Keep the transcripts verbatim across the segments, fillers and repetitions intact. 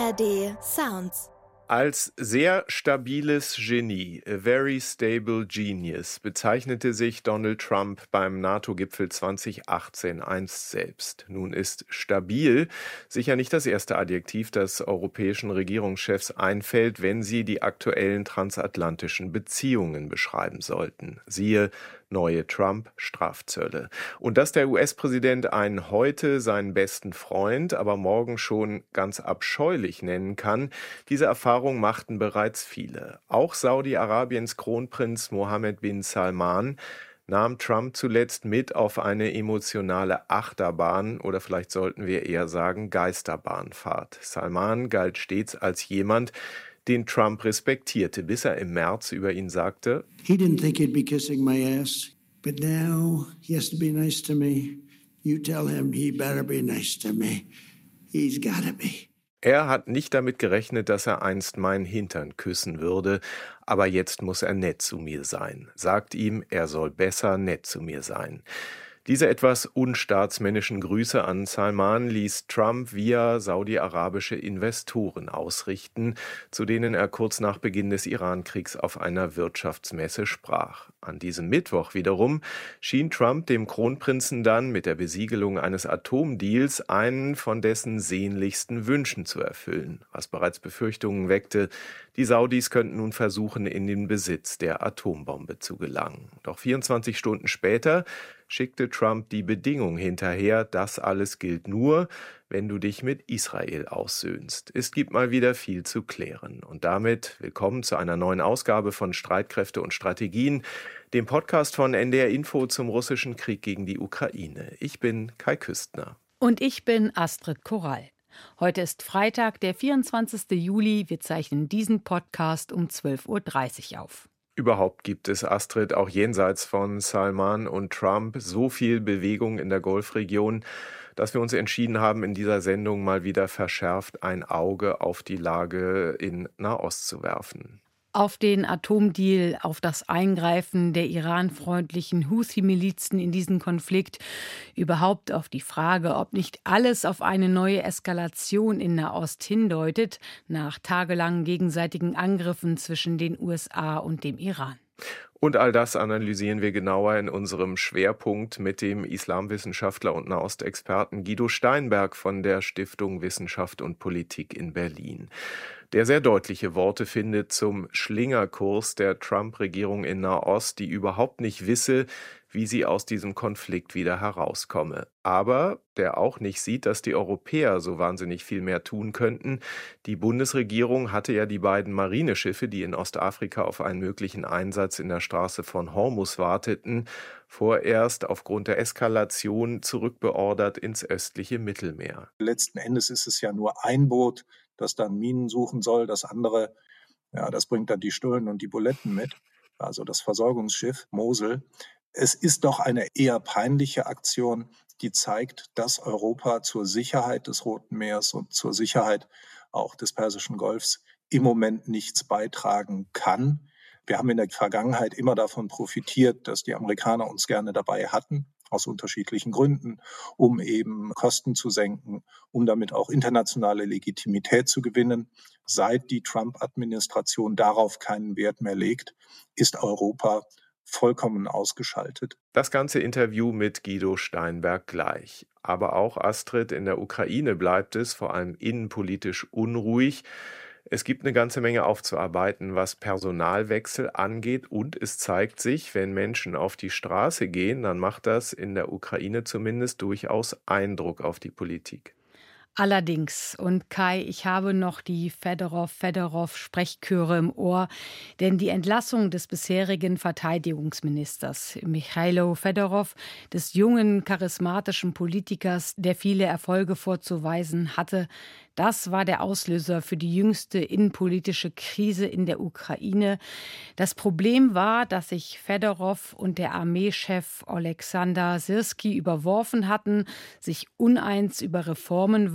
A R D Sounds. Als sehr stabiles Genie, a very stable genius, bezeichnete sich Donald Trump beim NATO-Gipfel zwanzig achtzehn einst selbst. Nun ist stabil sicher nicht das erste Adjektiv, das europäischen Regierungschefs einfällt, wenn sie die aktuellen transatlantischen Beziehungen beschreiben sollten. Siehe neue Trump-Strafzölle. Und dass der U S-Präsident einen heute seinen besten Freund, aber morgen schon ganz abscheulich nennen kann, diese Erfahrung machten bereits viele. Auch Saudi-Arabiens Kronprinz Mohammed bin Salman nahm Trump zuletzt mit auf eine emotionale Achterbahn oder vielleicht sollten wir eher sagen Geisterbahnfahrt. Salman galt stets als jemand, den Trump respektierte, bis er im März über ihn sagte: He didn't think he'd be kissing my ass, but now he has to be nice to me. You tell him he better be nice to me. He's gotta be. Er hat nicht damit gerechnet, dass er einst meinen Hintern küssen würde, aber jetzt muss er nett zu mir sein. Sagt ihm, er soll besser nett zu mir sein. Diese etwas unstaatsmännischen Grüße an Salman ließ Trump via saudi-arabische Investoren ausrichten, zu denen er kurz nach Beginn des Iran-Kriegs auf einer Wirtschaftsmesse sprach. An diesem Mittwoch wiederum schien Trump dem Kronprinzen dann mit der Besiegelung eines Atomdeals einen von dessen sehnlichsten Wünschen zu erfüllen, was bereits Befürchtungen weckte, die Saudis könnten nun versuchen, in den Besitz der Atombombe zu gelangen. Doch vierundzwanzig Stunden später schickte Trump die Bedingung hinterher, das alles gilt nur, wenn du dich mit Israel aussöhnst. Es gibt mal wieder viel zu klären. Und damit willkommen zu einer neuen Ausgabe von Streitkräfte und Strategien, dem Podcast von N D R Info zum russischen Krieg gegen die Ukraine. Ich bin Kai Küstner. Und ich bin Astrid Korall. Heute ist Freitag, der vierundzwanzigsten Juli. Wir zeichnen diesen Podcast um zwölf Uhr dreißig auf. Überhaupt gibt es, Astrid, auch jenseits von Salman und Trump so viel Bewegung in der Golfregion, dass wir uns entschieden haben, in dieser Sendung mal wieder verschärft ein Auge auf die Lage in Nahost zu werfen. Auf den Atomdeal, auf das Eingreifen der iranfreundlichen Houthi-Milizen in diesen Konflikt, überhaupt auf die Frage, ob nicht alles auf eine neue Eskalation in Nahost hindeutet, nach tagelangen gegenseitigen Angriffen zwischen den U S A und dem Iran. Und all das analysieren wir genauer in unserem Schwerpunkt mit dem Islamwissenschaftler und Nahostexperten Guido Steinberg von der Stiftung Wissenschaft und Politik in Berlin, der sehr deutliche Worte findet zum Schlingerkurs der Trump-Regierung in Nahost, die überhaupt nicht wisse, wie sie aus diesem Konflikt wieder herauskomme. Aber der auch nicht sieht, dass die Europäer so wahnsinnig viel mehr tun könnten. Die Bundesregierung hatte ja die beiden Marineschiffe, die in Ostafrika auf einen möglichen Einsatz in der Straße von Hormuz warteten, vorerst aufgrund der Eskalation zurückbeordert ins östliche Mittelmeer. Letzten Endes ist es ja nur ein Boot, das dann Minen suchen soll. Das andere, ja, das bringt dann die Stullen und die Buletten mit. Also das Versorgungsschiff Mosel. Es ist doch eine eher peinliche Aktion, die zeigt, dass Europa zur Sicherheit des Roten Meeres und zur Sicherheit auch des Persischen Golfs im Moment nichts beitragen kann. Wir haben in der Vergangenheit immer davon profitiert, dass die Amerikaner uns gerne dabei hatten, aus unterschiedlichen Gründen, um eben Kosten zu senken, um damit auch internationale Legitimität zu gewinnen. Seit die Trump-Administration darauf keinen Wert mehr legt, ist Europa vollkommen ausgeschaltet. Das ganze Interview mit Guido Steinberg gleich. Aber auch, Astrid, in der Ukraine bleibt es vor allem innenpolitisch unruhig. Es gibt eine ganze Menge aufzuarbeiten, was Personalwechsel angeht. Und es zeigt sich, wenn Menschen auf die Straße gehen, dann macht das in der Ukraine zumindest durchaus Eindruck auf die Politik. Allerdings, und Kai, ich habe noch die Fedorov-Fedorov-Sprechchöre im Ohr, denn die Entlassung des bisherigen Verteidigungsministers Michailo Fedorov, des jungen, charismatischen Politikers, der viele Erfolge vorzuweisen hatte, das war der Auslöser für die jüngste innenpolitische Krise in der Ukraine. Das Problem war, dass sich Fedorov und der Armeechef Oleksandr Syrskij überworfen hatten, sich uneins über Reformen waren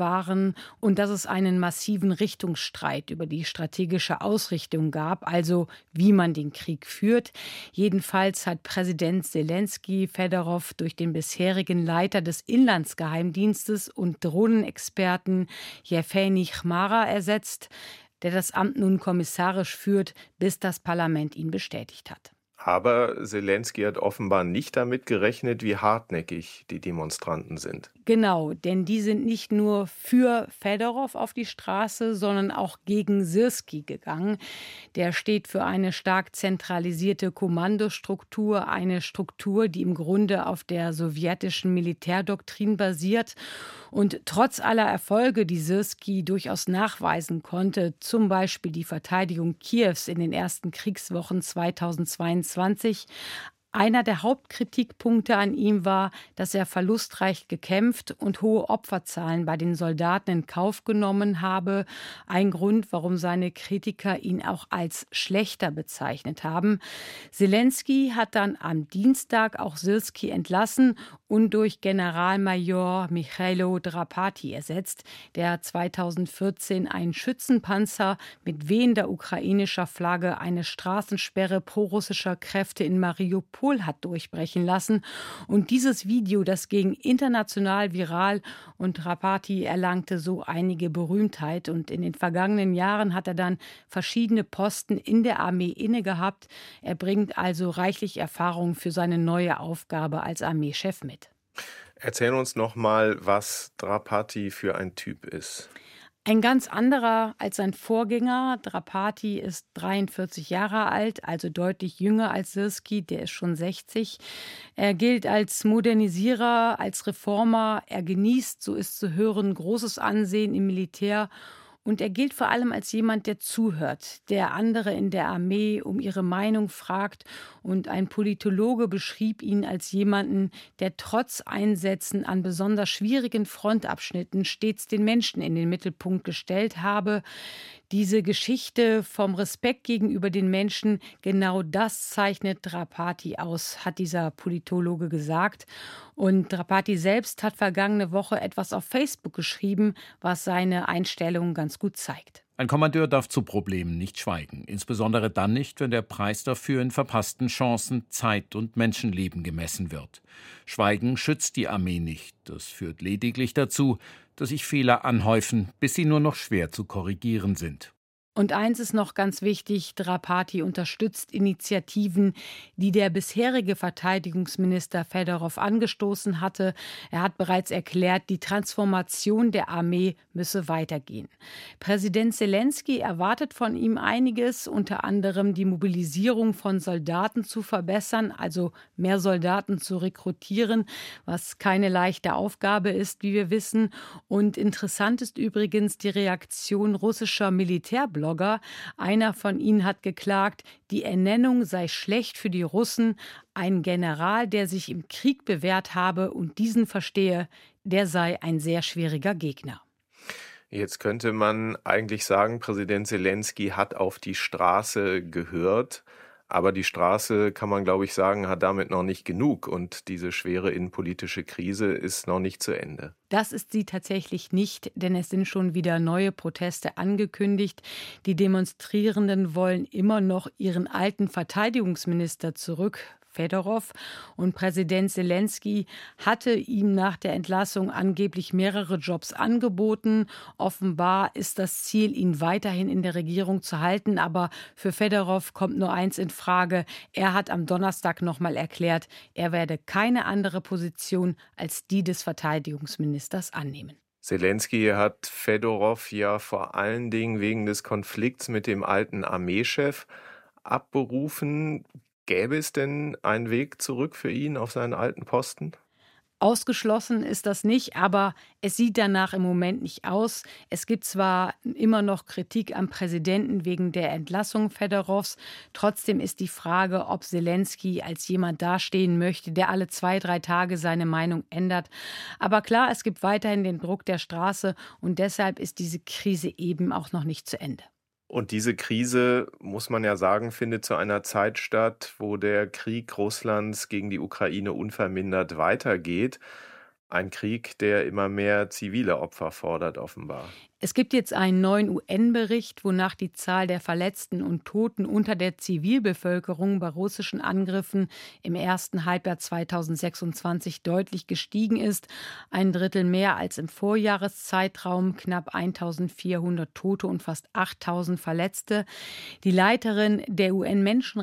waren und dass es einen massiven Richtungsstreit über die strategische Ausrichtung gab, also wie man den Krieg führt. Jedenfalls hat Präsident Selenskyj Fedorow durch den bisherigen Leiter des Inlandsgeheimdienstes und Drohnenexperten Jewgeni Chmara ersetzt, der das Amt nun kommissarisch führt, bis das Parlament ihn bestätigt hat. Aber Selenskyj hat offenbar nicht damit gerechnet, wie hartnäckig die Demonstranten sind. Genau, denn die sind nicht nur für Fedorow auf die Straße, sondern auch gegen Syrskij gegangen. Der steht für eine stark zentralisierte Kommandostruktur, eine Struktur, die im Grunde auf der sowjetischen Militärdoktrin basiert. Und trotz aller Erfolge, die Syrskij durchaus nachweisen konnte, zum Beispiel die Verteidigung Kiews in den ersten Kriegswochen zweitausendzweiundzwanzig, einer der Hauptkritikpunkte an ihm war, dass er verlustreich gekämpft und hohe Opferzahlen bei den Soldaten in Kauf genommen habe. Ein Grund, warum seine Kritiker ihn auch als schlechter bezeichnet haben. Selenskyj hat dann am Dienstag auch Syrskij entlassen und durch Generalmajor Michailo Drapati ersetzt, der zweitausendvierzehn einen Schützenpanzer mit wehender ukrainischer Flagge eine Straßensperre prorussischer Kräfte in Mariupol hat durchbrechen lassen. Und dieses Video, das ging international viral und Drapati erlangte so einige Berühmtheit. Und in den vergangenen Jahren hat er dann verschiedene Posten in der Armee inne gehabt. Er bringt also reichlich Erfahrung für seine neue Aufgabe als Armeechef mit. Erzähl uns noch mal, was Drapati für ein Typ ist. Ein ganz anderer als sein Vorgänger. Drapati ist dreiundvierzig Jahre alt, also deutlich jünger als Syrskij, der ist schon sechzig. Er gilt als Modernisierer, als Reformer. Er genießt, so ist zu hören, großes Ansehen im Militär. Und er gilt vor allem als jemand, der zuhört, der andere in der Armee um ihre Meinung fragt. Und ein Politologe beschrieb ihn als jemanden, der trotz Einsätzen an besonders schwierigen Frontabschnitten stets den Menschen in den Mittelpunkt gestellt habe. Diese Geschichte vom Respekt gegenüber den Menschen, genau das zeichnet Drapati aus, hat dieser Politologe gesagt. Und Drapati selbst hat vergangene Woche etwas auf Facebook geschrieben, was seine Einstellung ganz gut zeigt. Ein Kommandeur darf zu Problemen nicht schweigen, insbesondere dann nicht, wenn der Preis dafür in verpassten Chancen, Zeit und Menschenleben gemessen wird. Schweigen schützt die Armee nicht, das führt lediglich dazu, dass sich Fehler anhäufen, bis sie nur noch schwer zu korrigieren sind. Und eins ist noch ganz wichtig, Drapati unterstützt Initiativen, die der bisherige Verteidigungsminister Fedorow angestoßen hatte. Er hat bereits erklärt, die Transformation der Armee müsse weitergehen. Präsident Selenskyj erwartet von ihm einiges, unter anderem die Mobilisierung von Soldaten zu verbessern, also mehr Soldaten zu rekrutieren, was keine leichte Aufgabe ist, wie wir wissen. Und interessant ist übrigens die Reaktion russischer Militärblogger. Einer von ihnen hat geklagt, die Ernennung sei schlecht für die Russen. Ein General, der sich im Krieg bewährt habe und diesen verstehe, der sei ein sehr schwieriger Gegner. Jetzt könnte man eigentlich sagen, Präsident Selenskyj hat auf die Straße gehört. Aber die Straße, kann man glaube ich sagen, hat damit noch nicht genug. Und diese schwere innenpolitische Krise ist noch nicht zu Ende. Das ist sie tatsächlich nicht, denn es sind schon wieder neue Proteste angekündigt. Die Demonstrierenden wollen immer noch ihren alten Verteidigungsminister zurück, Fedorow. Und Präsident Selenskyj hatte ihm nach der Entlassung angeblich mehrere Jobs angeboten. Offenbar ist das Ziel, ihn weiterhin in der Regierung zu halten. Aber für Fedorow kommt nur eins in Frage. Er hat am Donnerstag noch mal erklärt, er werde keine andere Position als die des Verteidigungsministers annehmen. Selenskyj hat Fedorow ja vor allen Dingen wegen des Konflikts mit dem alten Armeechef abberufen. Gäbe es denn einen Weg zurück für ihn auf seinen alten Posten? Ausgeschlossen ist das nicht, aber es sieht danach im Moment nicht aus. Es gibt zwar immer noch Kritik am Präsidenten wegen der Entlassung Fedorows. Trotzdem ist die Frage, ob Selenskyj als jemand dastehen möchte, der alle zwei, drei Tage seine Meinung ändert. Aber klar, es gibt weiterhin den Druck der Straße und deshalb ist diese Krise eben auch noch nicht zu Ende. Und diese Krise, muss man ja sagen, findet zu einer Zeit statt, wo der Krieg Russlands gegen die Ukraine unvermindert weitergeht. Ein Krieg, der immer mehr zivile Opfer fordert, offenbar. Es gibt jetzt einen neuen U N-Bericht, wonach die Zahl der Verletzten und Toten unter der Zivilbevölkerung bei russischen Angriffen im ersten Halbjahr zweitausendsechsundzwanzig deutlich gestiegen ist. Ein Drittel mehr als im Vorjahreszeitraum, knapp eintausendvierhundert Tote und fast achttausend Verletzte. Die Leiterin der U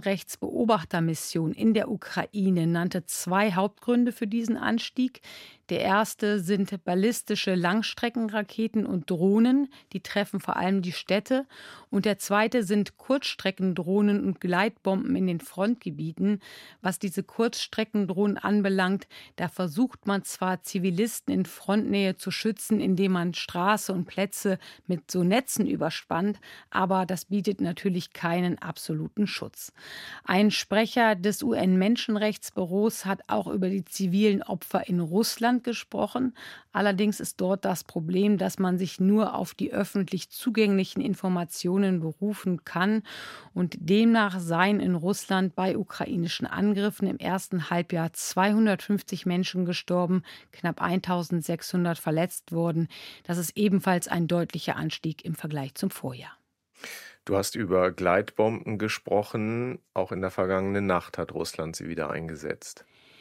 N-Menschenrechtsbeobachtermission in der Ukraine nannte zwei Hauptgründe für diesen Anstieg. Der erste sind ballistische Langstreckenraketen und Drohnen, die treffen vor allem die Städte. Und der zweite sind Kurzstreckendrohnen und Gleitbomben in den Frontgebieten. Was diese Kurzstreckendrohnen anbelangt, da versucht man zwar Zivilisten in Frontnähe zu schützen, indem man Straße und Plätze mit so Netzen überspannt, aber das bietet natürlich keinen absoluten Schutz. Ein Sprecher des U N-Menschenrechtsbüros hat auch über die zivilen Opfer in Russland gesprochen. Allerdings ist dort das Problem, dass man sich nur auf die öffentlich zugänglichen Informationen berufen kann. Und demnach seien in Russland bei ukrainischen Angriffen im ersten Halbjahr zweihundertfünfzig Menschen gestorben, knapp eintausendsechshundert verletzt worden. Das ist ebenfalls ein deutlicher Anstieg im Vergleich zum Vorjahr. Du hast über Gleitbomben gesprochen. Auch in der vergangenen Nacht hat Russland sie wieder eingesetzt.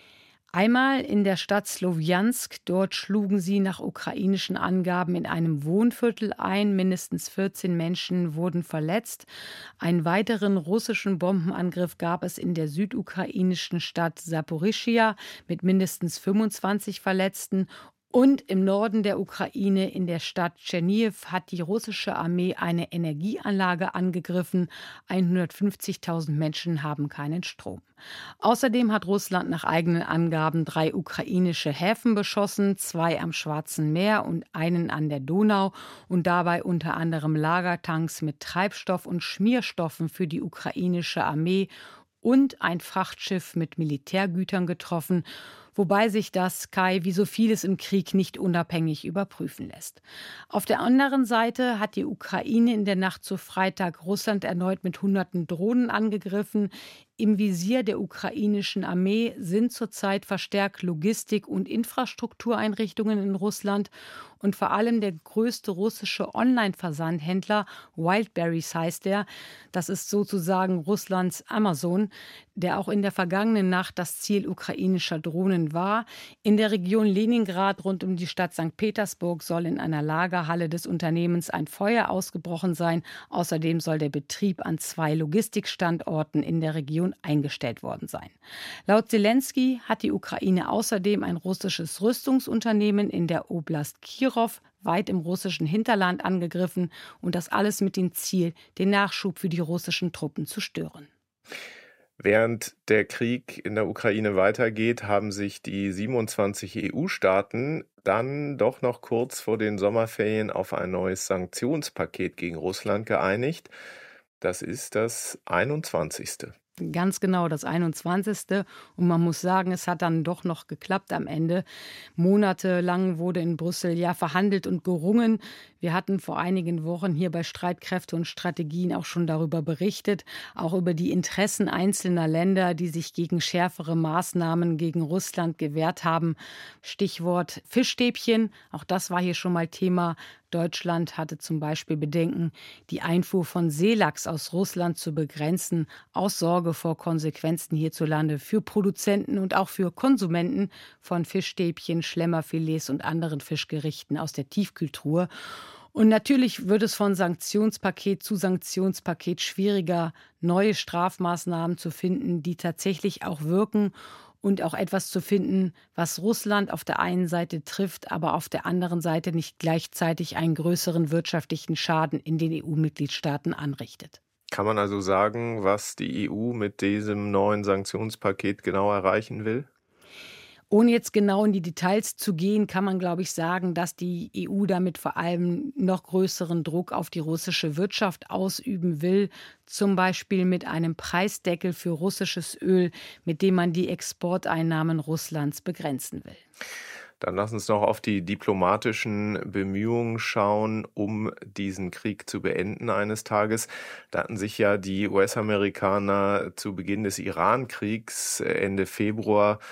Einmal in der Stadt Slowjansk. Dort schlugen sie nach ukrainischen Angaben in einem Wohnviertel ein. Mindestens vierzehn Menschen wurden verletzt. Einen weiteren russischen Bombenangriff gab es in der südukrainischen Stadt Saporischschja mit mindestens fünfundzwanzig Verletzten. Und im Norden der Ukraine, in der Stadt Tscherniw, hat die russische Armee eine Energieanlage angegriffen. hundertfünfzigtausend Menschen haben keinen Strom. Außerdem hat Russland nach eigenen Angaben drei ukrainische Häfen beschossen, zwei am Schwarzen Meer und einen an der Donau und dabei unter anderem Lagertanks mit Treibstoff und Schmierstoffen für die ukrainische Armee und ein Frachtschiff mit Militärgütern getroffen, wobei sich das, Kai, wie so vieles im Krieg nicht unabhängig überprüfen lässt. Auf der anderen Seite hat die Ukraine in der Nacht zu Freitag Russland erneut mit hunderten Drohnen angegriffen. Im Visier der ukrainischen Armee sind zurzeit verstärkt Logistik- und Infrastruktureinrichtungen in Russland und vor allem der größte russische Online-Versandhändler, Wildberries heißt er, das ist sozusagen Russlands Amazon, der auch in der vergangenen Nacht das Ziel ukrainischer Drohnen war. In der Region Leningrad rund um die Stadt Sankt Petersburg soll in einer Lagerhalle des Unternehmens ein Feuer ausgebrochen sein. Außerdem soll der Betrieb an zwei Logistikstandorten in der Region eingestellt worden sein. Laut Zelensky hat die Ukraine außerdem ein russisches Rüstungsunternehmen in der Oblast Kirov weit im russischen Hinterland angegriffen und das alles mit dem Ziel, den Nachschub für die russischen Truppen zu stören. Während der Krieg in der Ukraine weitergeht, haben sich die siebenundzwanzig E U-Staaten dann doch noch kurz vor den Sommerferien auf ein neues Sanktionspaket gegen Russland geeinigt. Das ist das einundzwanzigste. Ganz genau, das einundzwanzigste. Und man muss sagen, es hat dann doch noch geklappt am Ende. Monatelang wurde in Brüssel ja verhandelt und gerungen. Wir hatten vor einigen Wochen hier bei Streitkräfte und Strategien auch schon darüber berichtet, auch über die Interessen einzelner Länder, die sich gegen schärfere Maßnahmen gegen Russland gewehrt haben. Stichwort Fischstäbchen, auch das war hier schon mal Thema. Deutschland hatte zum Beispiel Bedenken, die Einfuhr von Seelachs aus Russland zu begrenzen, aus Sorge vor Konsequenzen hierzulande für Produzenten und auch für Konsumenten von Fischstäbchen, Schlemmerfilets und anderen Fischgerichten aus der Tiefkühltruhe. Und natürlich wird es von Sanktionspaket zu Sanktionspaket schwieriger, neue Strafmaßnahmen zu finden, die tatsächlich auch wirken und auch etwas zu finden, was Russland auf der einen Seite trifft, aber auf der anderen Seite nicht gleichzeitig einen größeren wirtschaftlichen Schaden in den E U-Mitgliedstaaten anrichtet. Kann man also sagen, was die E U mit diesem neuen Sanktionspaket genau erreichen will? Ohne jetzt genau in die Details zu gehen, kann man, glaube ich, sagen, dass die E U damit vor allem noch größeren Druck auf die russische Wirtschaft ausüben will. Zum Beispiel mit einem Preisdeckel für russisches Öl, mit dem man die Exporteinnahmen Russlands begrenzen will. Dann lass uns noch auf die diplomatischen Bemühungen schauen, um diesen Krieg zu beenden eines Tages. Da hatten sich ja die U S-Amerikaner zu Beginn des Iran-Kriegs Ende Februar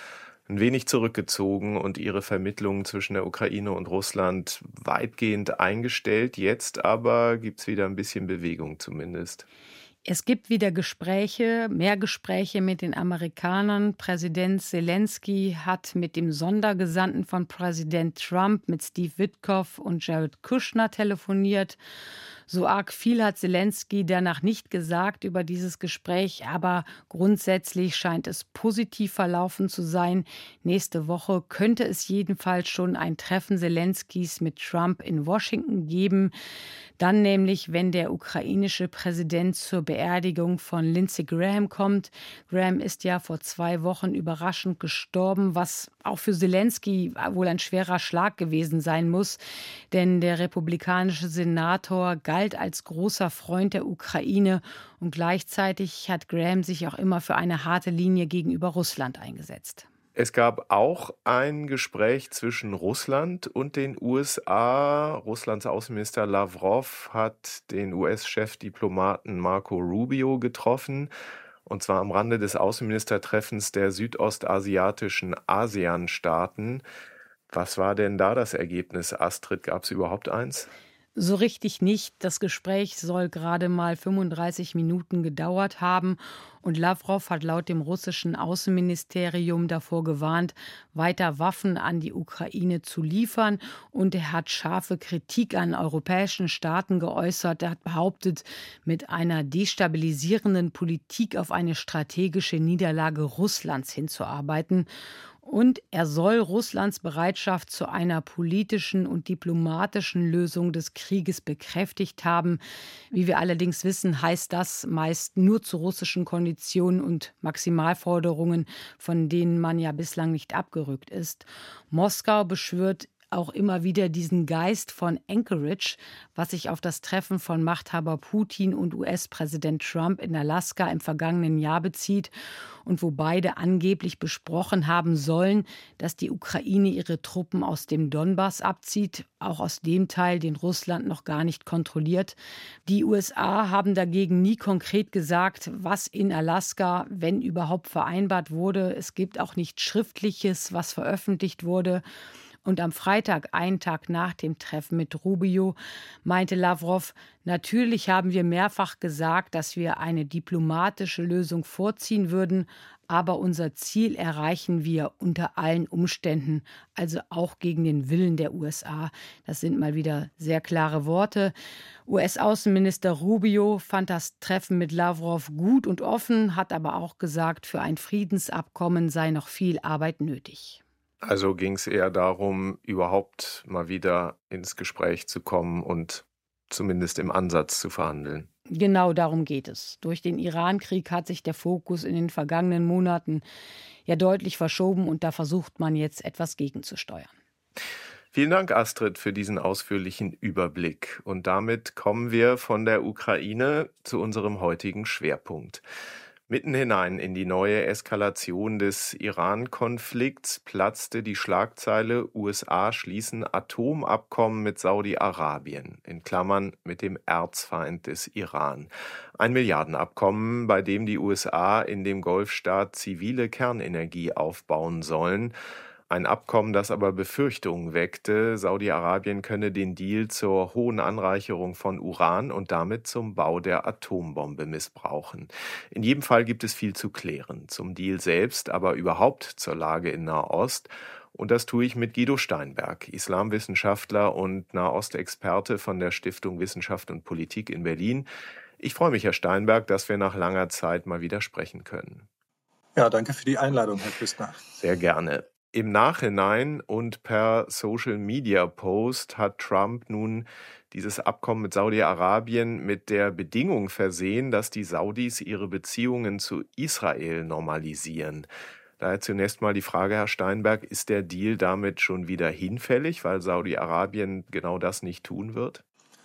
ein wenig zurückgezogen und ihre Vermittlungen zwischen der Ukraine und Russland weitgehend eingestellt. Jetzt aber gibt es wieder ein bisschen Bewegung zumindest. Es gibt wieder Gespräche, mehr Gespräche mit den Amerikanern. Präsident Zelensky hat mit dem Sondergesandten von Präsident Trump, mit Steve Witkoff und Jared Kushner telefoniert. So arg viel hat Zelensky danach nicht gesagt über dieses Gespräch, aber grundsätzlich scheint es positiv verlaufen zu sein. Nächste Woche könnte es jedenfalls schon ein Treffen Zelenskys mit Trump in Washington geben. Dann nämlich, wenn der ukrainische Präsident zur Beerdigung von Lindsey Graham kommt. Graham ist ja vor zwei Wochen überraschend gestorben, was auch für Zelensky wohl ein schwerer Schlag gewesen sein muss. Denn der republikanische Senator galt als großer Freund der Ukraine und gleichzeitig hat Graham sich auch immer für eine harte Linie gegenüber Russland eingesetzt. Es gab auch ein Gespräch zwischen Russland und den U S A. Russlands Außenminister Lavrov hat den U S-Chefdiplomaten Marco Rubio getroffen, und zwar am Rande des Außenministertreffens der südostasiatischen ASEAN-Staaten. Was war denn da das Ergebnis, Astrid? Gab es überhaupt eins? So richtig nicht. Das Gespräch soll gerade mal fünfunddreißig Minuten gedauert haben und Lavrov hat laut dem russischen Außenministerium davor gewarnt, weiter Waffen an die Ukraine zu liefern, und er hat scharfe Kritik an europäischen Staaten geäußert. Er hat behauptet, mit einer destabilisierenden Politik auf eine strategische Niederlage Russlands hinzuarbeiten. Und er soll Russlands Bereitschaft zu einer politischen und diplomatischen Lösung des Krieges bekräftigt haben. Wie wir allerdings wissen, heißt das meist nur zu russischen Konditionen und Maximalforderungen, von denen man ja bislang nicht abgerückt ist. Moskau beschwört auch immer wieder diesen Geist von Anchorage, was sich auf das Treffen von Machthaber Putin und U S-Präsident Trump in Alaska im vergangenen Jahr bezieht und wo beide angeblich besprochen haben sollen, dass die Ukraine ihre Truppen aus dem Donbass abzieht, auch aus dem Teil, den Russland noch gar nicht kontrolliert. Die U S A haben dagegen nie konkret gesagt, was in Alaska, wenn überhaupt, vereinbart wurde. Es gibt auch nichts Schriftliches, was veröffentlicht wurde. Und am Freitag, einen Tag nach dem Treffen mit Rubio, meinte Lavrov, natürlich haben wir mehrfach gesagt, dass wir eine diplomatische Lösung vorziehen würden, aber unser Ziel erreichen wir unter allen Umständen, also auch gegen den Willen der U S A. Das sind mal wieder sehr klare Worte. U S-Außenminister Rubio fand das Treffen mit Lavrov gut und offen, hat aber auch gesagt, für ein Friedensabkommen sei noch viel Arbeit nötig. Also ging es eher darum, überhaupt mal wieder ins Gespräch zu kommen und zumindest im Ansatz zu verhandeln. Genau darum geht es. Durch den Iran-Krieg hat sich der Fokus in den vergangenen Monaten ja deutlich verschoben und da versucht man jetzt etwas gegenzusteuern. Vielen Dank, Astrid, für diesen ausführlichen Überblick. Und damit kommen wir von der Ukraine zu unserem heutigen Schwerpunkt. Mitten hinein in die neue Eskalation des Iran-Konflikts platzte die Schlagzeile: U S A schließen Atomabkommen mit Saudi-Arabien, in Klammern mit dem Erzfeind des Iran. Ein Milliardenabkommen, bei dem die U S A in dem Golfstaat zivile Kernenergie aufbauen sollen. Ein Abkommen, das aber Befürchtungen weckte, Saudi-Arabien könne den Deal zur hohen Anreicherung von Uran und damit zum Bau der Atombombe missbrauchen. In jedem Fall gibt es viel zu klären. Zum Deal selbst, aber überhaupt zur Lage in Nahost. Und das tue ich mit Guido Steinberg, Islamwissenschaftler und Nahostexperte von der Stiftung Wissenschaft und Politik in Berlin. Ich freue mich, Herr Steinberg, dass wir nach langer Zeit mal wieder sprechen können. Ja, danke für die Einladung, Herr Küstner. Sehr gerne. Im Nachhinein und per Social-Media-Post hat Trump nun dieses Abkommen mit Saudi-Arabien mit der Bedingung versehen, dass die Saudis ihre Beziehungen zu Israel normalisieren. Daher zunächst mal die Frage, Herr Steinberg, ist der Deal damit schon wieder hinfällig, weil Saudi-Arabien genau das nicht tun wird?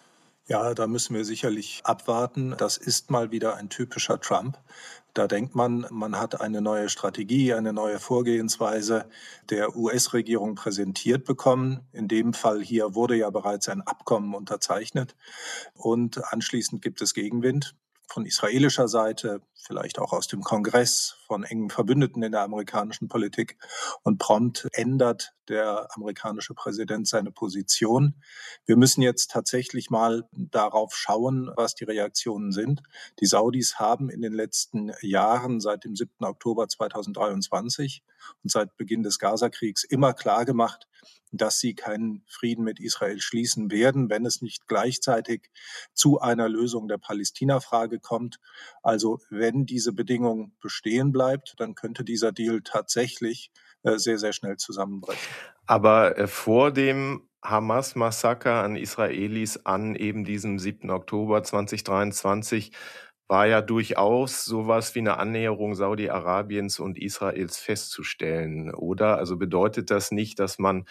Ja, da müssen wir sicherlich abwarten. Das ist mal wieder ein typischer Trump. Da denkt man, man hat eine neue Strategie, eine neue Vorgehensweise der U S-Regierung präsentiert bekommen. In dem Fall hier wurde ja bereits ein Abkommen unterzeichnet und anschließend gibt es Gegenwind. von israelischer Seite, vielleicht auch aus dem Kongress, von engen Verbündeten in der amerikanischen Politik. Und prompt ändert der amerikanische Präsident seine Position. Wir müssen jetzt tatsächlich mal darauf schauen, was die Reaktionen sind. Die Saudis haben in den letzten Jahren, seit dem siebten Oktober zweitausenddreiundzwanzig und seit Beginn des Gazakriegs, immer klar gemacht, dass sie keinen Frieden mit Israel schließen werden, wenn es nicht gleichzeitig zu einer Lösung der Palästina-Frage kommt. Also wenn diese Bedingung bestehen bleibt, dann könnte dieser Deal tatsächlich äh, sehr, sehr schnell zusammenbrechen. Aber äh, vor dem Hamas-Massaker an Israelis an eben diesem siebten Oktober zweitausenddreiundzwanzig war ja durchaus sowas wie eine Annäherung Saudi-Arabiens und Israels festzustellen, oder? Also bedeutet das nicht, dass man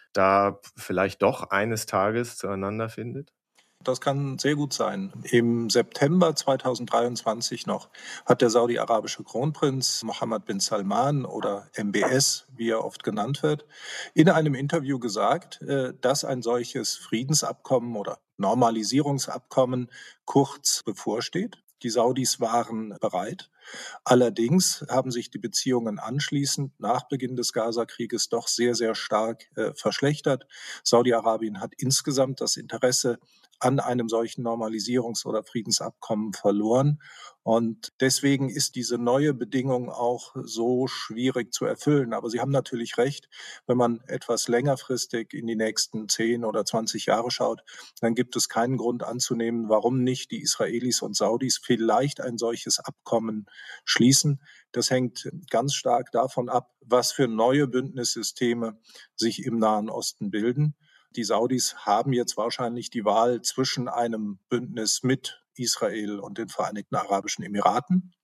da vielleicht doch eines Tages zueinander findet? Das kann sehr gut sein. Im September zweitausenddreiundzwanzig noch hat der saudi-arabische Kronprinz Mohammed bin Salman oder M B S, wie er oft genannt wird, in einem Interview gesagt, dass ein solches Friedensabkommen oder Normalisierungsabkommen kurz bevorsteht. Die Saudis waren bereit. Allerdings haben sich die Beziehungen anschließend nach Beginn des Gazakrieges doch sehr, sehr stark äh, verschlechtert. Saudi-Arabien hat insgesamt das Interesse an einem solchen Normalisierungs- oder Friedensabkommen verloren. Und deswegen ist diese neue Bedingung auch so schwierig zu erfüllen. Aber Sie haben natürlich recht, wenn man etwas längerfristig in die nächsten zehn oder zwanzig Jahre schaut, dann gibt es keinen Grund anzunehmen, warum nicht die Israelis und Saudis vielleicht ein solches Abkommen schließen. Das hängt ganz stark davon ab, was für neue Bündnissysteme sich im Nahen Osten bilden. Die Saudis haben jetzt wahrscheinlich die Wahl zwischen einem Bündnis mit Israel und den Vereinigten Arabischen Emiraten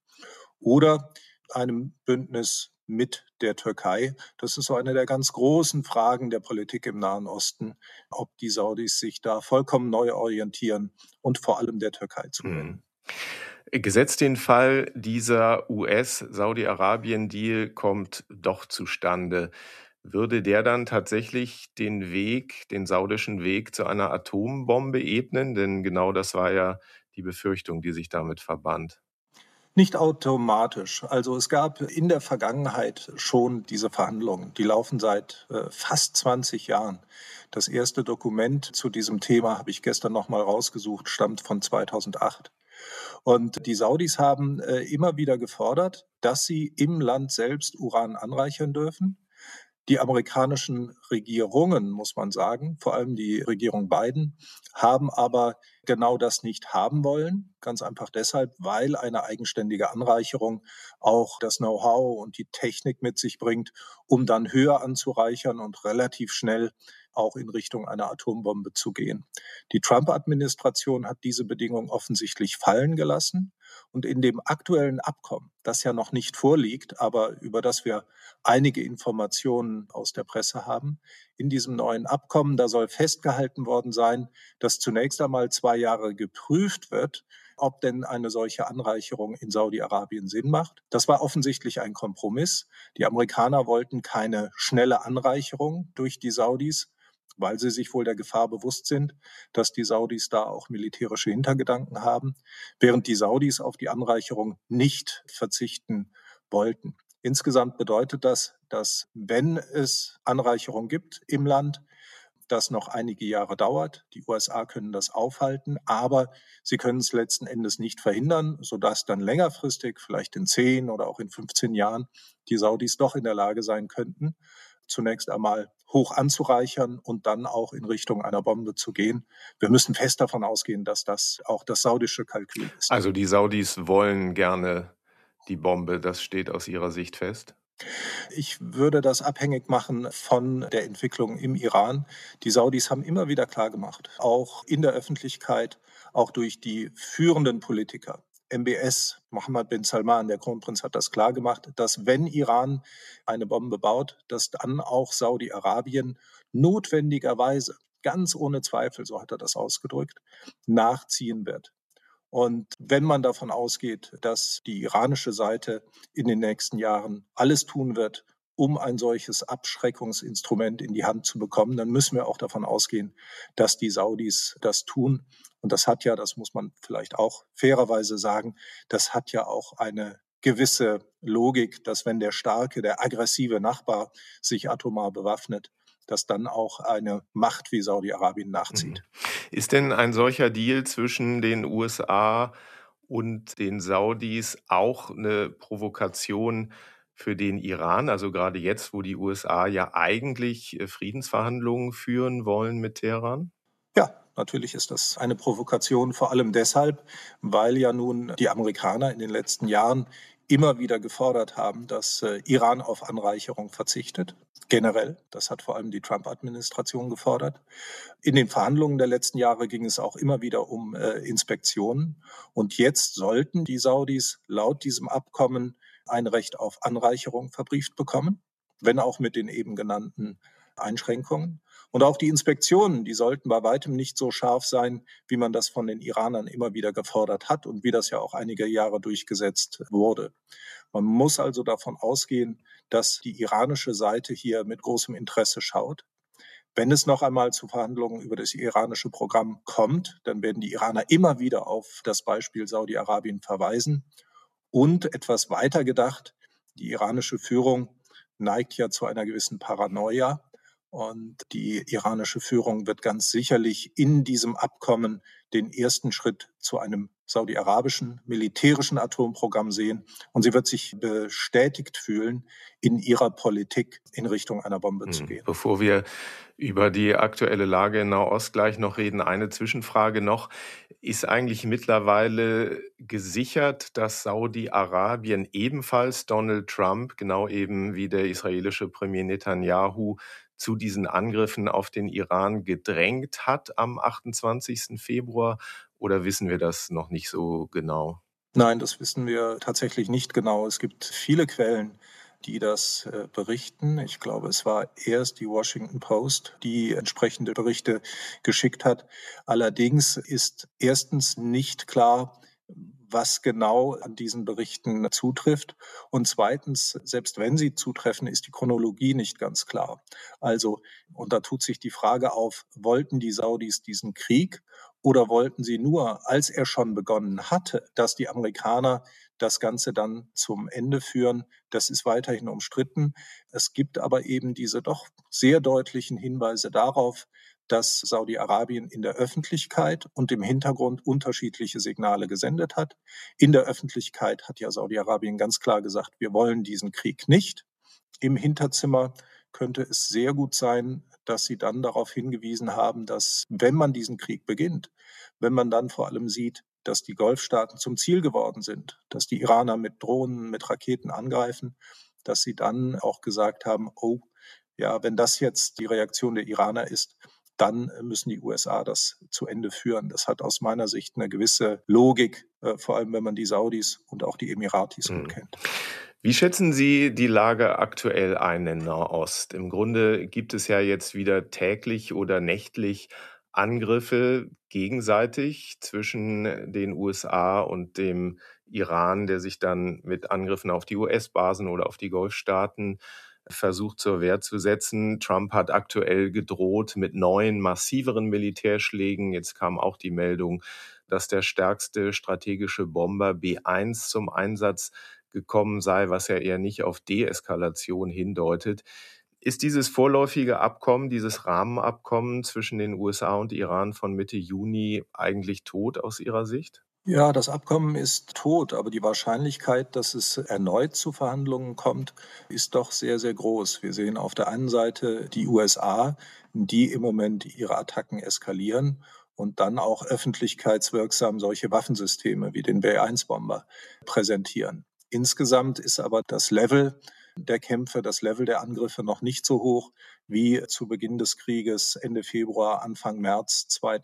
oder einem Bündnis mit der Türkei. Das ist so eine der ganz großen Fragen der Politik im Nahen Osten, ob die Saudis sich da vollkommen neu orientieren und vor allem der Türkei zuwenden. Hm. Gesetzt den Fall, dieser U S-Saudi-Arabien-Deal kommt doch zustande, würde der dann tatsächlich den Weg, den saudischen Weg zu einer Atombombe ebnen? Denn genau das war ja die Befürchtung, die sich damit verband. Nicht automatisch. Also es gab in der Vergangenheit schon diese Verhandlungen. Die laufen seit äh, fast zwanzig Jahren. Das erste Dokument zu diesem Thema habe ich gestern noch mal rausgesucht, stammt von zweitausendacht. Und die Saudis haben äh, immer wieder gefordert, dass sie im Land selbst Uran anreichern dürfen. Die amerikanischen Regierungen, muss man sagen, vor allem die Regierung Biden, haben aber genau das nicht haben wollen. Ganz einfach deshalb, weil eine eigenständige Anreicherung auch das Know-how und die Technik mit sich bringt, um dann höher anzureichern und relativ schnell auch in Richtung einer Atombombe zu gehen. Die Trump-Administration hat diese Bedingung offensichtlich fallen gelassen. Und in dem aktuellen Abkommen, das ja noch nicht vorliegt, aber über das wir einige Informationen aus der Presse haben, in diesem neuen Abkommen, da soll festgehalten worden sein, dass zunächst einmal zwei Jahre geprüft wird, ob denn eine solche Anreicherung in Saudi-Arabien Sinn macht. Das war offensichtlich ein Kompromiss. Die Amerikaner wollten keine schnelle Anreicherung durch die Saudis, weil sie sich wohl der Gefahr bewusst sind, dass die Saudis da auch militärische Hintergedanken haben, während die Saudis auf die Anreicherung nicht verzichten wollten. Insgesamt bedeutet das, dass wenn es Anreicherung gibt im Land, das noch einige Jahre dauert. Die U S A können das aufhalten, aber sie können es letzten Endes nicht verhindern, sodass dann längerfristig, vielleicht in zehn oder auch in fünfzehn Jahren, die Saudis doch in der Lage sein könnten, zunächst einmal hoch anzureichern und dann auch in Richtung einer Bombe zu gehen. Wir müssen fest davon ausgehen, dass das auch das saudische Kalkül ist. Also die Saudis wollen gerne die Bombe, das steht aus Ihrer Sicht fest? Ich würde das abhängig machen von der Entwicklung im Iran. Die Saudis haben immer wieder klargemacht, auch in der Öffentlichkeit, auch durch die führenden Politiker, M B S, Mohammed bin Salman, der Kronprinz, hat das klargemacht, dass wenn Iran eine Bombe baut, dass dann auch Saudi-Arabien notwendigerweise, ganz ohne Zweifel, so hat er das ausgedrückt, nachziehen wird. Und wenn man davon ausgeht, dass die iranische Seite in den nächsten Jahren alles tun wird, um ein solches Abschreckungsinstrument in die Hand zu bekommen, dann müssen wir auch davon ausgehen, dass die Saudis das tun. Und das hat ja, das muss man vielleicht auch fairerweise sagen, das hat ja auch eine gewisse Logik, dass wenn der starke, der aggressive Nachbar sich atomar bewaffnet, dass dann auch eine Macht wie Saudi-Arabien nachzieht. Ist denn ein solcher Deal zwischen den U S A und den Saudis auch eine Provokation für den Iran? Also gerade jetzt, wo die U S A ja eigentlich Friedensverhandlungen führen wollen mit Teheran? Ja, natürlich ist das eine Provokation, vor allem deshalb, weil ja nun die Amerikaner in den letzten Jahren immer wieder gefordert haben, dass äh, Iran auf Anreicherung verzichtet. Generell, das hat vor allem die Trump-Administration gefordert. In den Verhandlungen der letzten Jahre ging es auch immer wieder um äh, Inspektionen. Und jetzt sollten die Saudis laut diesem Abkommen ein Recht auf Anreicherung verbrieft bekommen, wenn auch mit den eben genannten Einschränkungen. Und auch die Inspektionen, die sollten bei weitem nicht so scharf sein, wie man das von den Iranern immer wieder gefordert hat und wie das ja auch einige Jahre durchgesetzt wurde. Man muss also davon ausgehen, dass die iranische Seite hier mit großem Interesse schaut. Wenn es noch einmal zu Verhandlungen über das iranische Programm kommt, dann werden die Iraner immer wieder auf das Beispiel Saudi-Arabien verweisen. Und etwas weiter gedacht, die iranische Führung neigt ja zu einer gewissen Paranoia. Und die iranische Führung wird ganz sicherlich in diesem Abkommen den ersten Schritt zu einem saudi-arabischen militärischen Atomprogramm sehen. Und sie wird sich bestätigt fühlen, in ihrer Politik in Richtung einer Bombe hm. zu gehen. Bevor wir über die aktuelle Lage in Nahost gleich noch reden, eine Zwischenfrage noch. Ist eigentlich mittlerweile gesichert, dass Saudi-Arabien ebenfalls Donald Trump, genau eben wie der israelische Premier Netanyahu, zu diesen Angriffen auf den Iran gedrängt hat am achtundzwanzigsten Februar? Oder wissen wir das noch nicht so genau? Nein, das wissen wir tatsächlich nicht genau. Es gibt viele Quellen, die das äh, berichten. Ich glaube, es war erst die Washington Post, die entsprechende Berichte geschickt hat. Allerdings ist erstens nicht klar, was genau an diesen Berichten zutrifft. Und zweitens, selbst wenn sie zutreffen, ist die Chronologie nicht ganz klar. Also, und da tut sich die Frage auf, wollten die Saudis diesen Krieg oder wollten sie nur, als er schon begonnen hatte, dass die Amerikaner das Ganze dann zum Ende führen? Das ist weiterhin umstritten. Es gibt aber eben diese doch sehr deutlichen Hinweise darauf, dass Saudi-Arabien in der Öffentlichkeit und im Hintergrund unterschiedliche Signale gesendet hat. In der Öffentlichkeit hat ja Saudi-Arabien ganz klar gesagt, wir wollen diesen Krieg nicht. Im Hinterzimmer könnte es sehr gut sein, dass sie dann darauf hingewiesen haben, dass, wenn man diesen Krieg beginnt, wenn man dann vor allem sieht, dass die Golfstaaten zum Ziel geworden sind, dass die Iraner mit Drohnen, mit Raketen angreifen, dass sie dann auch gesagt haben, oh, ja, wenn das jetzt die Reaktion der Iraner ist, dann müssen die U S A das zu Ende führen. Das hat aus meiner Sicht eine gewisse Logik, äh, vor allem wenn man die Saudis und auch die Emiratis Mhm. gut kennt. Wie schätzen Sie die Lage aktuell ein in Nahost? Im Grunde gibt es ja jetzt wieder täglich oder nächtlich Angriffe gegenseitig zwischen den U S A und dem Iran, der sich dann mit Angriffen auf die U S-Basen oder auf die Golfstaaten versucht zur Wehr zu setzen. Trump hat aktuell gedroht mit neuen, massiveren Militärschlägen. Jetzt kam auch die Meldung, dass der stärkste strategische Bomber B eins zum Einsatz gekommen sei, was ja eher nicht auf Deeskalation hindeutet. Ist dieses vorläufige Abkommen, dieses Rahmenabkommen zwischen den U S A und Iran von Mitte Juni eigentlich tot aus Ihrer Sicht? Ja, das Abkommen ist tot, aber die Wahrscheinlichkeit, dass es erneut zu Verhandlungen kommt, ist doch sehr, sehr groß. Wir sehen auf der einen Seite die U S A, die im Moment ihre Attacken eskalieren und dann auch öffentlichkeitswirksam solche Waffensysteme wie den B eins Bomber präsentieren. Insgesamt ist aber das Level der Kämpfe, das Level der Angriffe noch nicht so hoch wie zu Beginn des Krieges Ende Februar, Anfang März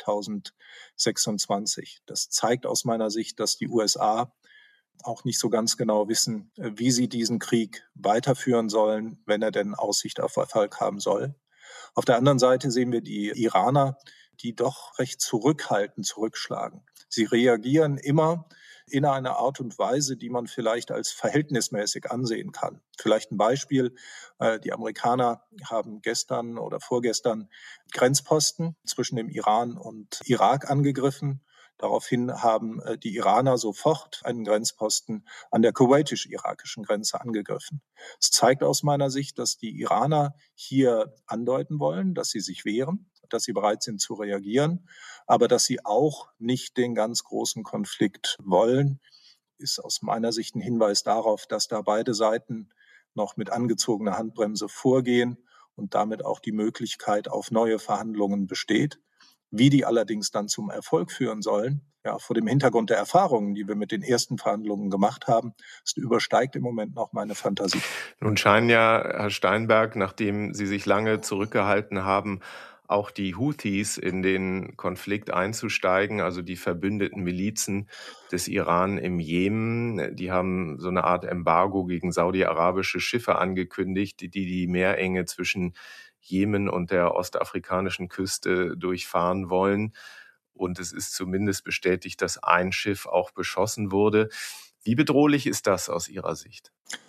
zweitausendsechsundzwanzig. Das zeigt aus meiner Sicht, dass die U S A auch nicht so ganz genau wissen, wie sie diesen Krieg weiterführen sollen, wenn er denn Aussicht auf Erfolg haben soll. Auf der anderen Seite sehen wir die Iraner, die doch recht zurückhaltend zurückschlagen. Sie reagieren immer in einer Art und Weise, die man vielleicht als verhältnismäßig ansehen kann. Vielleicht ein Beispiel. Die Amerikaner haben gestern oder vorgestern Grenzposten zwischen dem Iran und Irak angegriffen. Daraufhin haben die Iraner sofort einen Grenzposten an der kuwaitisch-irakischen Grenze angegriffen. Es zeigt aus meiner Sicht, dass die Iraner hier andeuten wollen, dass sie sich wehren, dass sie bereit sind zu reagieren, aber dass sie auch nicht den ganz großen Konflikt wollen, ist aus meiner Sicht ein Hinweis darauf, dass da beide Seiten noch mit angezogener Handbremse vorgehen und damit auch die Möglichkeit auf neue Verhandlungen besteht. Wie die allerdings dann zum Erfolg führen sollen, ja, vor dem Hintergrund der Erfahrungen, die wir mit den ersten Verhandlungen gemacht haben, das übersteigt im Moment noch meine Fantasie. Nun scheinen ja, Herr Steinberg, nachdem Sie sich lange zurückgehalten haben, auch die Houthis in den Konflikt einzusteigen, also die verbündeten Milizen des Iran im Jemen. Die haben so eine Art Embargo gegen saudi-arabische Schiffe angekündigt, die die Meerenge zwischen Jemen und der ostafrikanischen Küste durchfahren wollen. Und es ist zumindest bestätigt, dass ein Schiff auch beschossen wurde. Wie bedrohlich ist das aus Ihrer Sicht?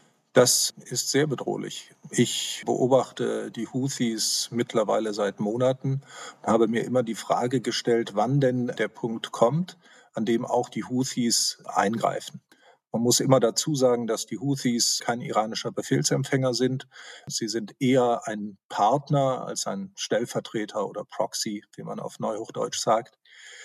Das ist sehr bedrohlich. Ich beobachte die Houthis mittlerweile seit Monaten und habe mir immer die Frage gestellt, wann denn der Punkt kommt, an dem auch die Houthis eingreifen. Man muss immer dazu sagen, dass die Houthis kein iranischer Befehlsempfänger sind. Sie sind eher ein Partner als ein Stellvertreter oder Proxy, wie man auf Neuhochdeutsch sagt.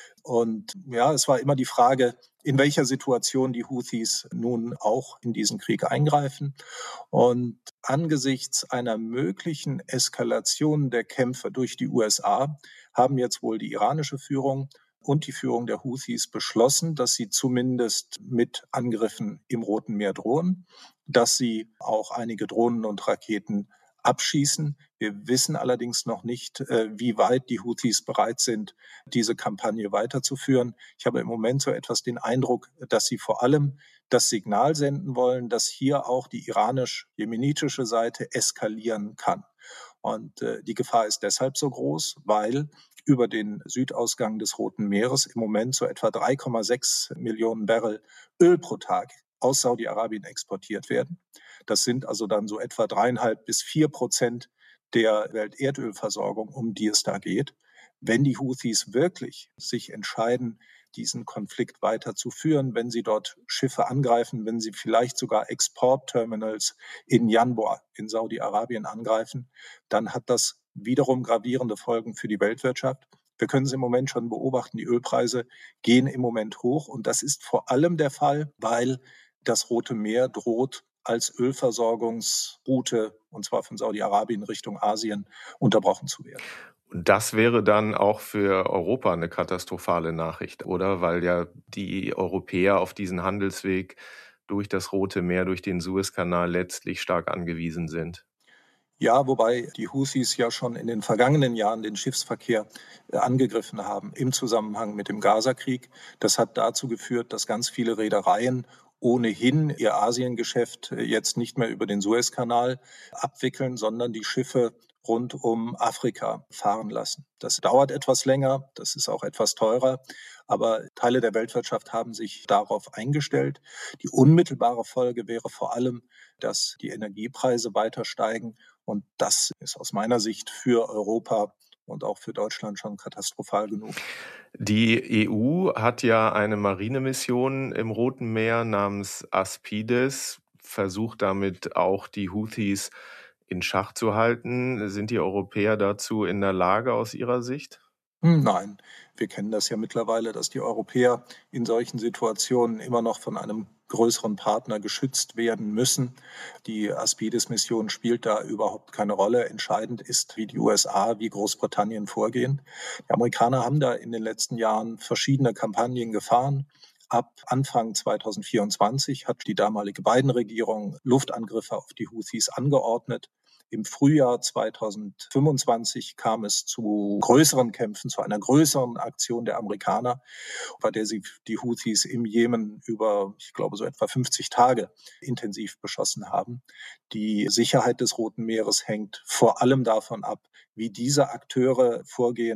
Und ja, es war immer die Frage, in welcher Situation die Houthis nun auch in diesen Krieg eingreifen. Und angesichts einer möglichen Eskalation der Kämpfe durch die U S A haben jetzt wohl die iranische Führung und die Führung der Houthis beschlossen, dass sie zumindest mit Angriffen im Roten Meer drohen, dass sie auch einige Drohnen und Raketen abschießen. Wir wissen allerdings noch nicht, wie weit die Houthis bereit sind, diese Kampagne weiterzuführen. Ich habe im Moment so etwas den Eindruck, dass sie vor allem das Signal senden wollen, dass hier auch die iranisch-jemenitische Seite eskalieren kann. Und äh, die Gefahr ist deshalb so groß, weil über den Südausgang des Roten Meeres im Moment so etwa drei Komma sechs Millionen Barrel Öl pro Tag aus Saudi-Arabien exportiert werden. Das sind also dann so etwa dreieinhalb bis vier Prozent der Welterdölversorgung, um die es da geht. Wenn die Houthis wirklich sich entscheiden, diesen Konflikt weiterzuführen, wenn sie dort Schiffe angreifen, wenn sie vielleicht sogar Exportterminals in Yanbu in Saudi-Arabien angreifen, dann hat das wiederum gravierende Folgen für die Weltwirtschaft. Wir können es im Moment schon beobachten, die Ölpreise gehen im Moment hoch und das ist vor allem der Fall, weil das Rote Meer droht als Ölversorgungsroute, und zwar von Saudi-Arabien Richtung Asien, unterbrochen zu werden. Und das wäre dann auch für Europa eine katastrophale Nachricht, oder? Weil ja die Europäer auf diesen Handelsweg durch das Rote Meer, durch den Suezkanal letztlich stark angewiesen sind. Ja, wobei die Houthis ja schon in den vergangenen Jahren den Schiffsverkehr angegriffen haben im Zusammenhang mit dem Gaza-Krieg. Das hat dazu geführt, dass ganz viele Reedereien ohnehin ihr Asiengeschäft jetzt nicht mehr über den Suezkanal abwickeln, sondern die Schiffe rund um Afrika fahren lassen. Das dauert etwas länger, das ist auch etwas teurer, aber Teile der Weltwirtschaft haben sich darauf eingestellt. Die unmittelbare Folge wäre vor allem, dass die Energiepreise weiter steigen und das ist aus meiner Sicht für Europa und auch für Deutschland schon katastrophal genug. Die E U hat ja eine Marinemission im Roten Meer namens Aspides, versucht damit auch die Houthis in Schach zu halten. Sind die Europäer dazu in der Lage aus Ihrer Sicht? Nein, wir kennen das ja mittlerweile, dass die Europäer in solchen Situationen immer noch von einem größeren Partner geschützt werden müssen. Die Aspides-Mission spielt da überhaupt keine Rolle. Entscheidend ist, wie die U S A, wie Großbritannien vorgehen. Die Amerikaner haben da in den letzten Jahren verschiedene Kampagnen gefahren. Ab Anfang zwanzig vierundzwanzig hat die damalige Biden-Regierung Luftangriffe auf die Houthis angeordnet. Im Frühjahr zwanzig fünfundzwanzig kam es zu größeren Kämpfen, zu einer größeren Aktion der Amerikaner, bei der sie die Houthis im Jemen über, ich glaube, so etwa fünfzig Tage intensiv beschossen haben. Die Sicherheit des Roten Meeres hängt vor allem davon ab, wie diese Akteure vorgehen.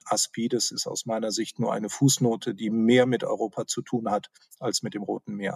Aspides ist aus meiner Sicht nur eine Fußnote, die mehr mit Europa zu tun hat als mit dem Roten Meer.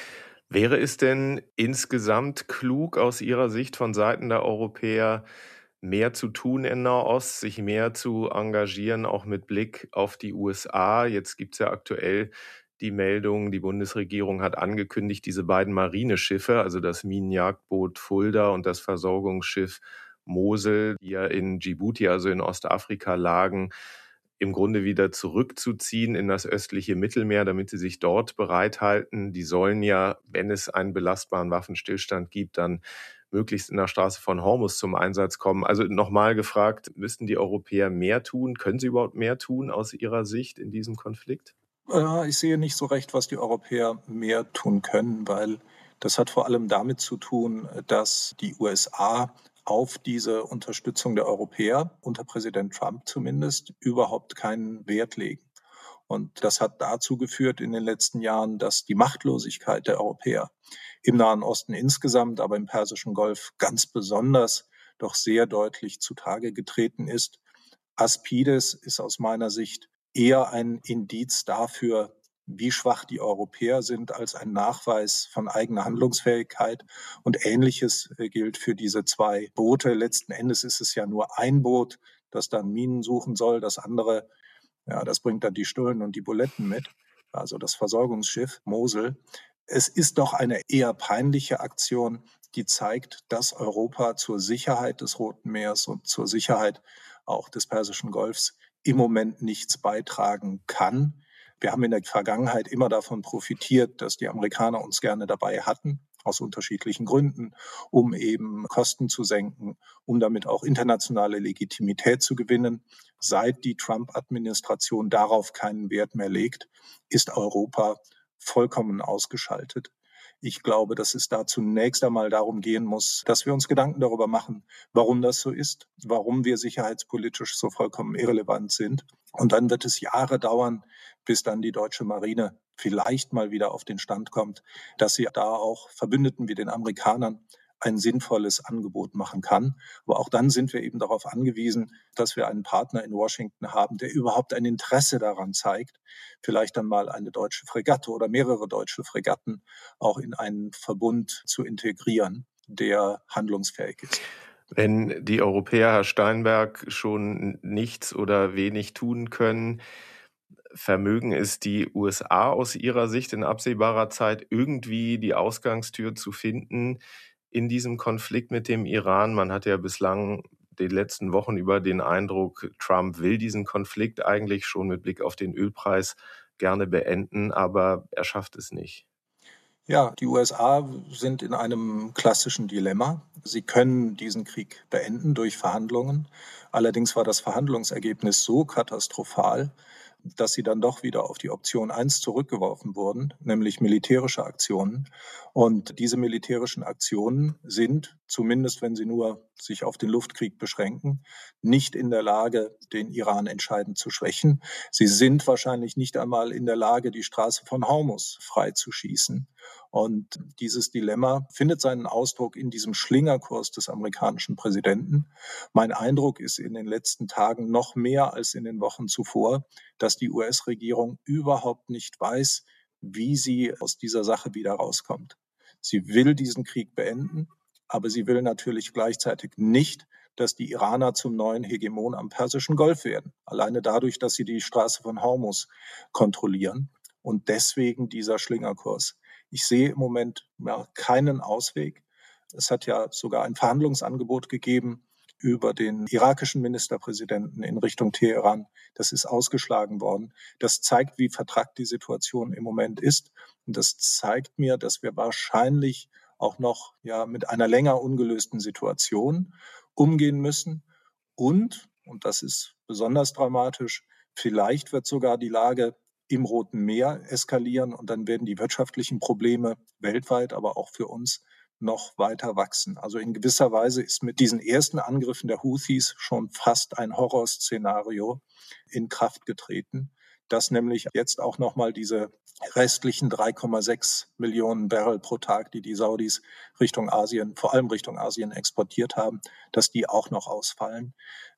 Wäre es denn insgesamt klug aus Ihrer Sicht von Seiten der Europäer, mehr zu tun in Nahost, sich mehr zu engagieren, auch mit Blick auf die U S A? Jetzt gibt es ja aktuell die Meldung, die Bundesregierung hat angekündigt, diese beiden Marineschiffe, also das Minenjagdboot Fulda und das Versorgungsschiff Mosel, die ja in Djibouti, also in Ostafrika lagen, im Grunde wieder zurückzuziehen in das östliche Mittelmeer, damit sie sich dort bereithalten. Die sollen ja, wenn es einen belastbaren Waffenstillstand gibt, dann möglichst in der Straße von Hormuz zum Einsatz kommen. Also nochmal gefragt, müssten die Europäer mehr tun? Können sie überhaupt mehr tun aus Ihrer Sicht in diesem Konflikt? Äh, Ich sehe nicht so recht, was die Europäer mehr tun können, weil das hat vor allem damit zu tun, dass die U S A auf diese Unterstützung der Europäer, unter Präsident Trump zumindest, überhaupt keinen Wert legen. Und das hat dazu geführt in den letzten Jahren, dass die Machtlosigkeit der Europäer im Nahen Osten insgesamt, aber im Persischen Golf ganz besonders doch sehr deutlich zutage getreten ist. Aspides ist aus meiner Sicht eher ein Indiz dafür, wie schwach die Europäer sind, als ein Nachweis von eigener Handlungsfähigkeit. Und Ähnliches gilt für diese zwei Boote. Letzten Endes ist es ja nur ein Boot, das dann Minen suchen soll. Das andere, ja, das bringt dann die Stullen und die Buletten mit. Also das Versorgungsschiff Mosel. Es ist doch eine eher peinliche Aktion, die zeigt, dass Europa zur Sicherheit des Roten Meeres und zur Sicherheit auch des Persischen Golfs im Moment nichts beitragen kann. Wir haben in der Vergangenheit immer davon profitiert, dass die Amerikaner uns gerne dabei hatten, aus unterschiedlichen Gründen, um eben Kosten zu senken, um damit auch internationale Legitimität zu gewinnen. Seit die Trump-Administration darauf keinen Wert mehr legt, ist Europa vollkommen ausgeschaltet. Ich glaube, dass es da zunächst einmal darum gehen muss, dass wir uns Gedanken darüber machen, warum das so ist, warum wir sicherheitspolitisch so vollkommen irrelevant sind. Und dann wird es Jahre dauern, bis dann die deutsche Marine vielleicht mal wieder auf den Stand kommt, dass sie da auch Verbündeten wie den Amerikanern ein sinnvolles Angebot machen kann. Aber auch dann sind wir eben darauf angewiesen, dass wir einen Partner in Washington haben, der überhaupt ein Interesse daran zeigt, vielleicht dann mal eine deutsche Fregatte oder mehrere deutsche Fregatten auch in einen Verbund zu integrieren, der handlungsfähig ist. Wenn die Europäer, Herr Steinberg, schon nichts oder wenig tun können, vermögen es die U S A aus Ihrer Sicht in absehbarer Zeit irgendwie die Ausgangstür zu finden in diesem Konflikt mit dem Iran? Man hat ja bislang die letzten Wochen über den Eindruck, Trump will diesen Konflikt eigentlich schon mit Blick auf den Ölpreis gerne beenden, aber er schafft es nicht. Ja, die U S A sind in einem klassischen Dilemma. Sie können diesen Krieg beenden durch Verhandlungen. Allerdings war das Verhandlungsergebnis so katastrophal, dass sie dann doch wieder auf die Option eins zurückgeworfen wurden, nämlich militärische Aktionen. Und diese militärischen Aktionen sind, zumindest wenn sie nur sich auf den Luftkrieg beschränken, nicht in der Lage, den Iran entscheidend zu schwächen. Sie sind wahrscheinlich nicht einmal in der Lage, die Straße von Hormuz freizuschießen. Und dieses Dilemma findet seinen Ausdruck in diesem Schlingerkurs des amerikanischen Präsidenten. Mein Eindruck ist in den letzten Tagen noch mehr als in den Wochen zuvor, dass die U S-Regierung überhaupt nicht weiß, wie sie aus dieser Sache wieder rauskommt. Sie will diesen Krieg beenden, aber sie will natürlich gleichzeitig nicht, dass die Iraner zum neuen Hegemon am Persischen Golf werden. Alleine dadurch, dass sie die Straße von Hormuz kontrollieren. Und deswegen dieser Schlingerkurs. Ich sehe im Moment ja, keinen Ausweg. Es hat ja sogar ein Verhandlungsangebot gegeben über den irakischen Ministerpräsidenten in Richtung Teheran. Das ist ausgeschlagen worden. Das zeigt, wie vertrackt die Situation im Moment ist. Und das zeigt mir, dass wir wahrscheinlich auch noch ja, mit einer länger ungelösten Situation umgehen müssen. Und, und das ist besonders dramatisch, vielleicht wird sogar die Lage im Roten Meer eskalieren und dann werden die wirtschaftlichen Probleme weltweit, aber auch für uns noch weiter wachsen. Also in gewisser Weise ist mit diesen ersten Angriffen der Houthis schon fast ein Horrorszenario in Kraft getreten, dass nämlich jetzt auch nochmal diese restlichen drei Komma sechs Millionen Barrel pro Tag, die die Saudis Richtung Asien, vor allem Richtung Asien exportiert haben, dass die auch noch ausfallen.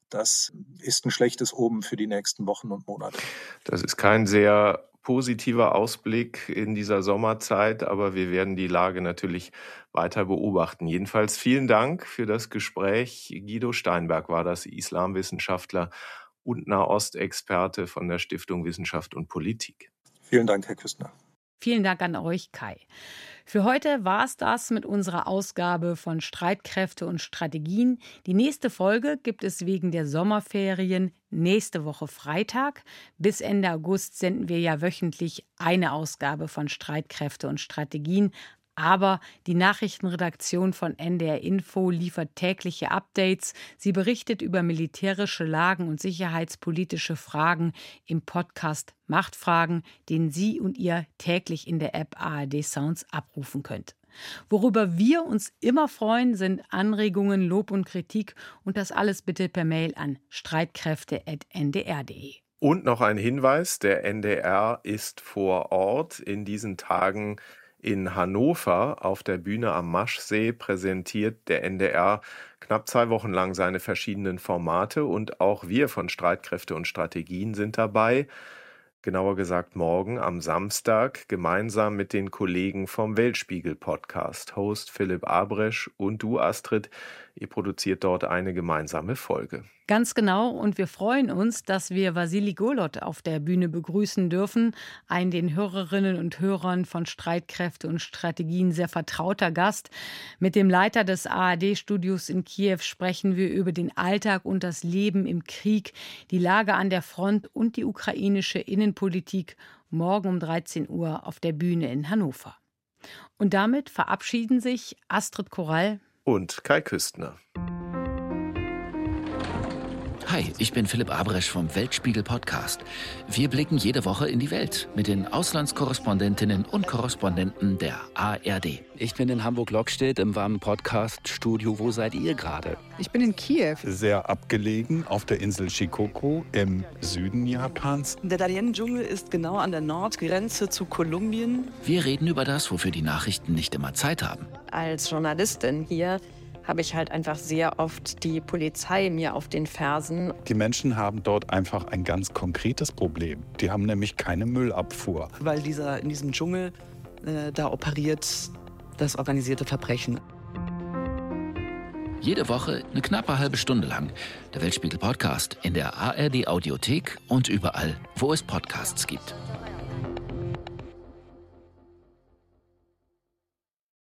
das ist ein schlechtes Omen für die nächsten Wochen und Monate. Das ist kein sehr positiver Ausblick in dieser Sommerzeit, aber wir werden die Lage natürlich weiter beobachten. Jedenfalls vielen Dank für das Gespräch. Guido Steinberg war das, Islamwissenschaftler und Nahostexperte von der Stiftung Wissenschaft und Politik. Vielen Dank, Herr Küstner. Vielen Dank an euch, Kai. Für heute war es das mit unserer Ausgabe von Streitkräfte und Strategien. Die nächste Folge gibt es wegen der Sommerferien nächste Woche Freitag. Bis Ende August senden wir ja wöchentlich eine Ausgabe von Streitkräfte und Strategien. Aber die Nachrichtenredaktion von N D R Info liefert tägliche Updates. Sie berichtet über militärische Lagen und sicherheitspolitische Fragen im Podcast Machtfragen, den Sie und ihr täglich in der App A R D Sounds abrufen könnt. Worüber wir uns immer freuen, sind Anregungen, Lob und Kritik. Und das alles bitte per Mail an streitkräfte at n d r punkt d e. Und noch ein Hinweis, der N D R ist vor Ort in diesen Tagen in Hannover auf der Bühne am Maschsee. Präsentiert der N D R knapp zwei Wochen lang seine verschiedenen Formate und auch wir von Streitkräfte und Strategien sind dabei. Genauer gesagt morgen am Samstag gemeinsam mit den Kollegen vom Weltspiegel-Podcast. Host Philipp Abresch und du, Astrid, ihr produziert dort eine gemeinsame Folge. Ganz genau, und wir freuen uns, dass wir Wassili Golod auf der Bühne begrüßen dürfen. Ein den Hörerinnen und Hörern von Streitkräfte und Strategien sehr vertrauter Gast. Mit dem Leiter des A R D-Studios in Kiew sprechen wir über den Alltag und das Leben im Krieg, die Lage an der Front und die ukrainische Innenpolitik. Morgen um dreizehn Uhr auf der Bühne in Hannover. Und damit verabschieden sich Astrid Korall und Kai Küstner. Hi, ich bin Philipp Abresch vom Weltspiegel-Podcast. Wir blicken jede Woche in die Welt mit den Auslandskorrespondentinnen und Korrespondenten der A R D. Ich bin in Hamburg-Lockstedt im warmen Podcast-Studio. Wo seid ihr gerade? Ich bin in Kiew. Sehr abgelegen auf der Insel Shikoku im Süden Japans. Der Darien-Dschungel ist genau an der Nordgrenze zu Kolumbien. Wir reden über das, wofür die Nachrichten nicht immer Zeit haben. Als Journalistin hier habe ich halt einfach sehr oft die Polizei mir auf den Fersen. Die Menschen haben dort einfach ein ganz konkretes Problem. Die haben nämlich keine Müllabfuhr. Weil dieser, in diesem Dschungel, äh, da operiert das organisierte Verbrechen. Jede Woche eine knappe halbe Stunde lang. Der Weltspiegel-Podcast in der A R D-Audiothek und überall, wo es Podcasts gibt.